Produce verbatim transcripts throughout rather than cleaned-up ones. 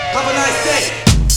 Have a nice day.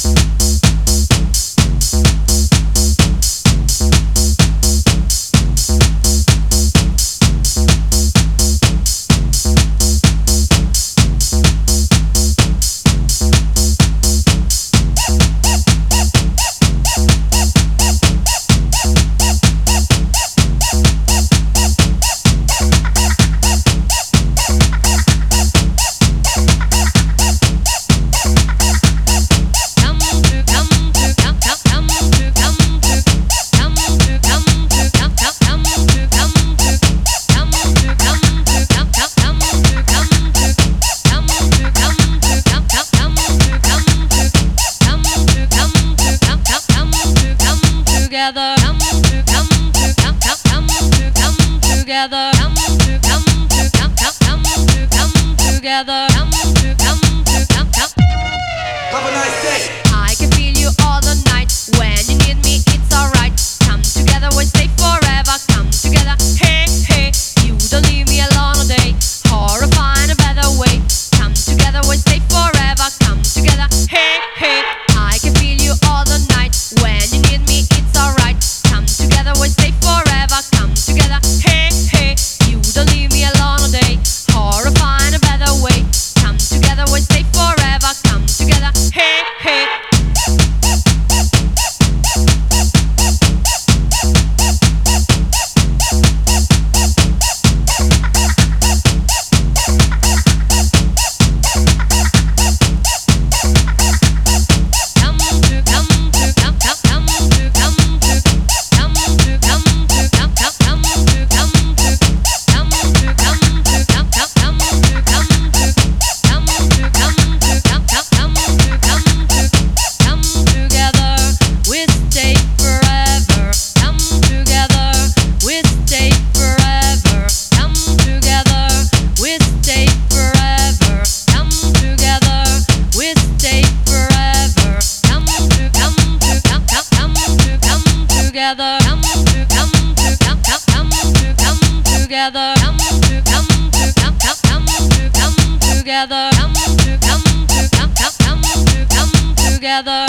Together, come to come to come come to come together, come to come to come come to come together, come to come to come come. Have a nice day. I can feel you all the night. When you need me, it's alright. Come together, we stay forever. Come together, hey hey. You don't leave me alone all day, or find a better way. Come together, we stay forever. Come together, hey hey. I can feel you all the night. When you need me, it's alright. Come together, we stay forever. Come together, hey hey. You don't leave me alone all day, or find a better way. Come together, we stay forever. Come together, hey hey. Together, come to come to come come to come together, come to come to come come to come together, come to come to come come to come together.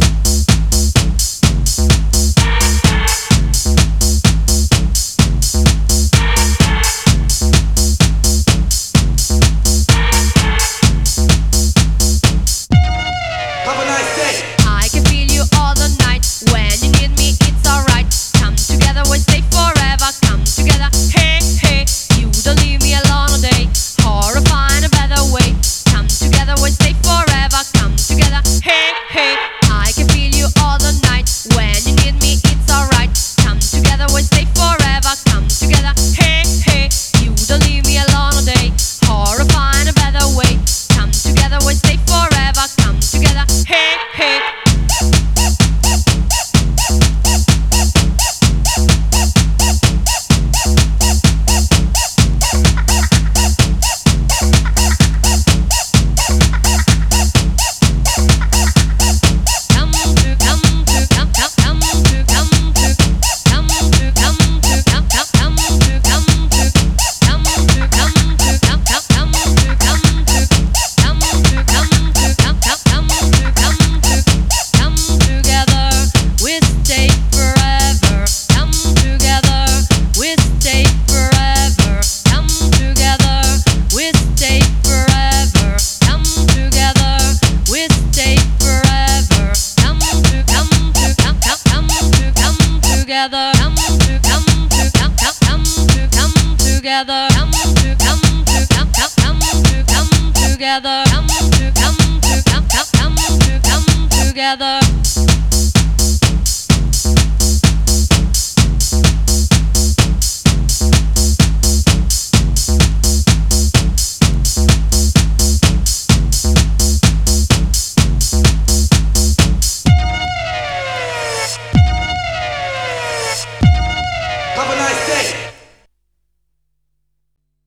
Have a nice day. I can feel you all the night. When you need me, it's alright. Come together, we stay forever. Come together, hey hey. You don't leave me alone all day, or find a better way. Come together, we stay forever. Come together, hey hey. I can feel you all the night. When you need me, it's alright. Come together, we stay forever. Come together, hey hey. You don't leave me alone all day, or find a better way. Come together, we stay forever. Come together, hey hey. Together, come to come to come come to come together, come to come to come come to come together, come to come to come come to come together.